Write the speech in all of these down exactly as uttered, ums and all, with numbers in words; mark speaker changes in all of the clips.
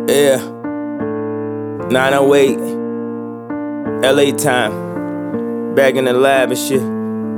Speaker 1: Yeah, nine oh eight, L A time, back in the lab and shit.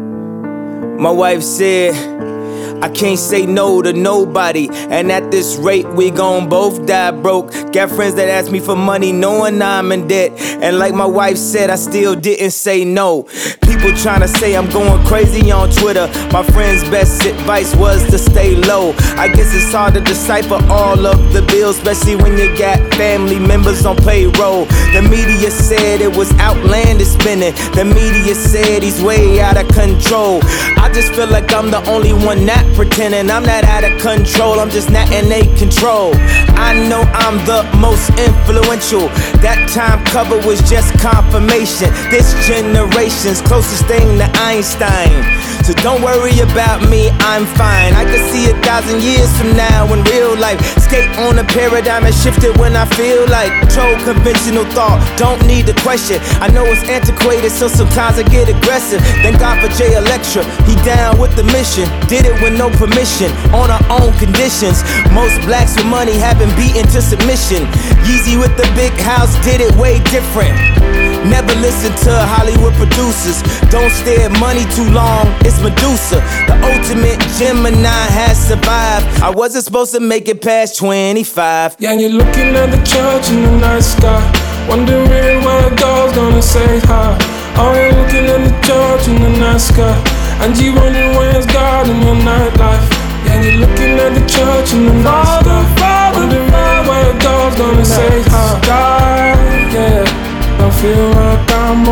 Speaker 1: My wife said, I can't say no to nobody, and at this rate we gon' both die broke. Got friends that ask me for money knowing I'm in debt, and like my wife said, I still didn't say no. People tryna say I'm going crazy on Twitter. My friend's best advice was to stay low. I guess it's hard to decipher all of the bills, especially when you got family members on payroll. The media said it was outlandish spending. The media said he's way out of control. I just feel like I'm the only one not pretending. I'm not out of control, I'm just not in a control. I know I'm the most influential. That time cover was just confirmation. This generation's closest thing to Einstein. So don't worry about me, I'm fine. I can see a thousand years from now in real life. Skate on a paradigm and shift it when I feel like. Control conventional thought, don't need to question. I know it's antiquated, so sometimes I get aggressive. Thank God for Jay Electra, he down with the mission. Did it with no permission, on our own conditions. Most blacks with money have been beaten to submission. Yeezy with the big house did it way different. Never listen to Hollywood producers. Don't stare at money too long, it's Medusa. The ultimate Gemini has survived. I wasn't supposed to make it past twenty-five.
Speaker 2: Yeah, you're looking at the church in the night sky, wondering where God's gonna say hi. Oh, you're looking at the church in the night sky, and you wondering where's God in your nightlife. Yeah, you're looking at the church in the night sky, wondering where God's gonna say hi. God, yeah, I feel like I'm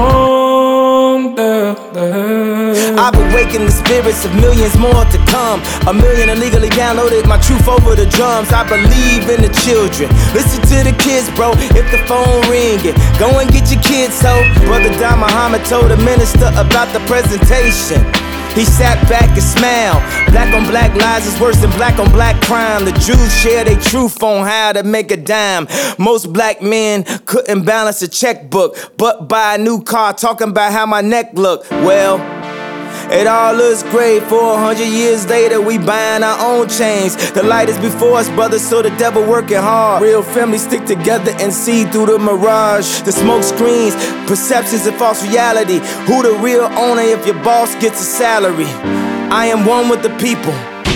Speaker 2: on there, there.
Speaker 1: I've awakened the spirits of millions more to come. A million illegally downloaded my truth over the drums. I believe in the children. Listen to the kids, bro, if the phone ringing. Go and get your kids, ho. Brother Don Muhammad told the minister about the presentation. He sat back and smiled. Black on black lies is worse than black on black crime. The Jews share their truth on how to make a dime. Most black men couldn't balance a checkbook, but buy a new car talking about how my neck look. Well, it all looks great. Four hundred years later, we buying our own chains. The light is before us, brothers, so the devil working hard. Real families stick together and see through the mirage. The smoke screens, perceptions and false reality. Who the real owner if your boss gets a salary? I am one with the people.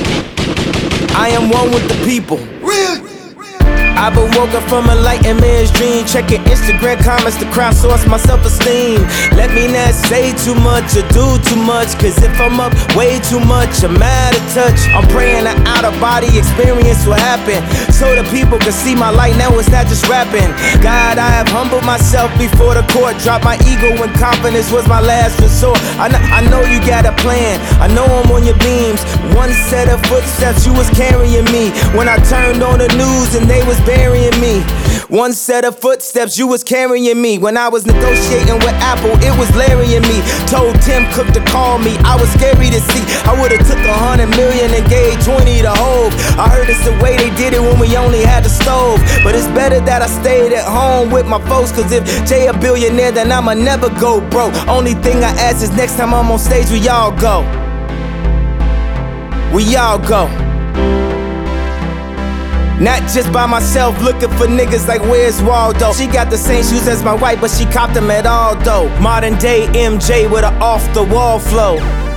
Speaker 1: I am one with the people. Real. I've been woken from a enlightenment's dream, checking Instagram comments to crowdsource my self-esteem. Let me not say too much or do too much, cause if I'm up way too much, I'm out of touch. I'm praying an out-of-body experience will happen, so the people can see my light. Now it's not just rapping. God, I have humbled myself before the court. Dropped my ego when confidence was my last resort. I know, I know you got a plan, I know I'm on your beams. One set of footsteps, you was carrying me. When I turned on the news and they was burying me. One set of footsteps, you was carrying me. When I was negotiating with Apple, it was Larry and me. Told Tim Cook to call me, I was scary to see. I would've took a hundred million and gave twenty to Hov. I heard it's the way they did it when we only had the stove. But it's better that I stayed at home with my folks, cause if Jay a billionaire, then I'ma never go broke. Only thing I ask is next time I'm on stage, we all go. We all go. Not just by myself, looking for niggas like where's Waldo. She got the same shoes as my wife, but she copped them at Aldo. Modern day M J with an off the wall flow.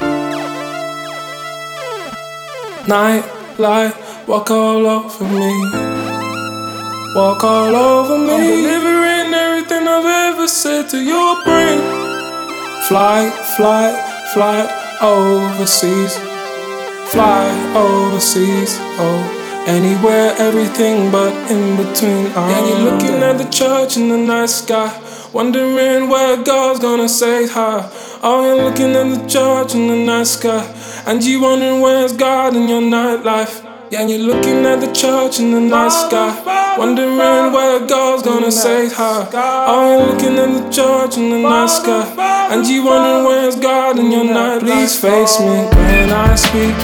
Speaker 2: Night light, walk all over me. Walk all over me. I'm delivering everything I've ever said to your brain. Fly, fly, fly overseas. Fly overseas, oh. Anywhere, everything but in between. Oh, yeah, you're looking at the church in the night sky, wondering where God's gonna say hi. Oh, you're looking at the church in the night sky, and you wondering where's God in your nightlife. Yeah, you're looking at the church in the night sky, wondering where God's gonna say hi. Oh, you're looking at the church in the night sky, and you wondering where's God in your nightlife. Please face me when I speak.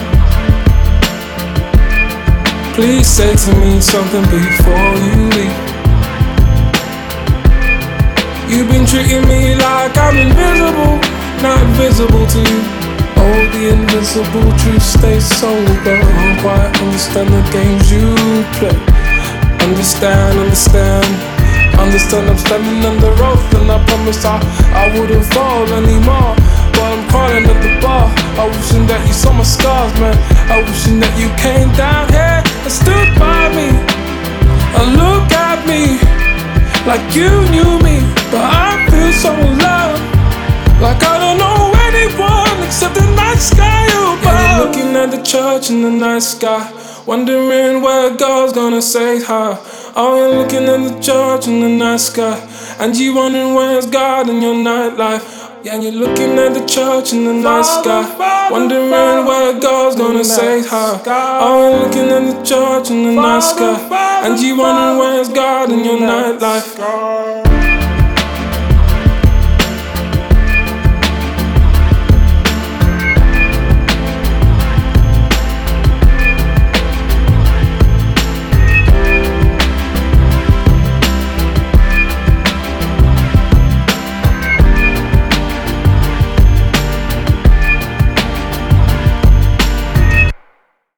Speaker 2: Please say to me something before you leave. You've been treating me like I'm invisible, not visible to you. Oh, the invisible truth stays sober. I don't quite understand the games you play. Understand, understand, understand. I'm standing on the road, and I promise I, I wouldn't fall anymore. But I'm crawling at the bar. I wishing that you saw my scars, man. I wishing that you came down here and stood by me and look at me like you knew me. But I feel so alone, like I don't know anyone except the night sky above. Yeah, you're looking at the church in the night sky, wondering where God's gonna say hi. Oh, you're looking at the church in the night sky, and you wondering where's God in your nightlife. Yeah, you're looking at the church in the night sky, wondering where God's gonna say hi. Oh, you're looking at the church in the night sky, and you wondering where's God in your nightlife.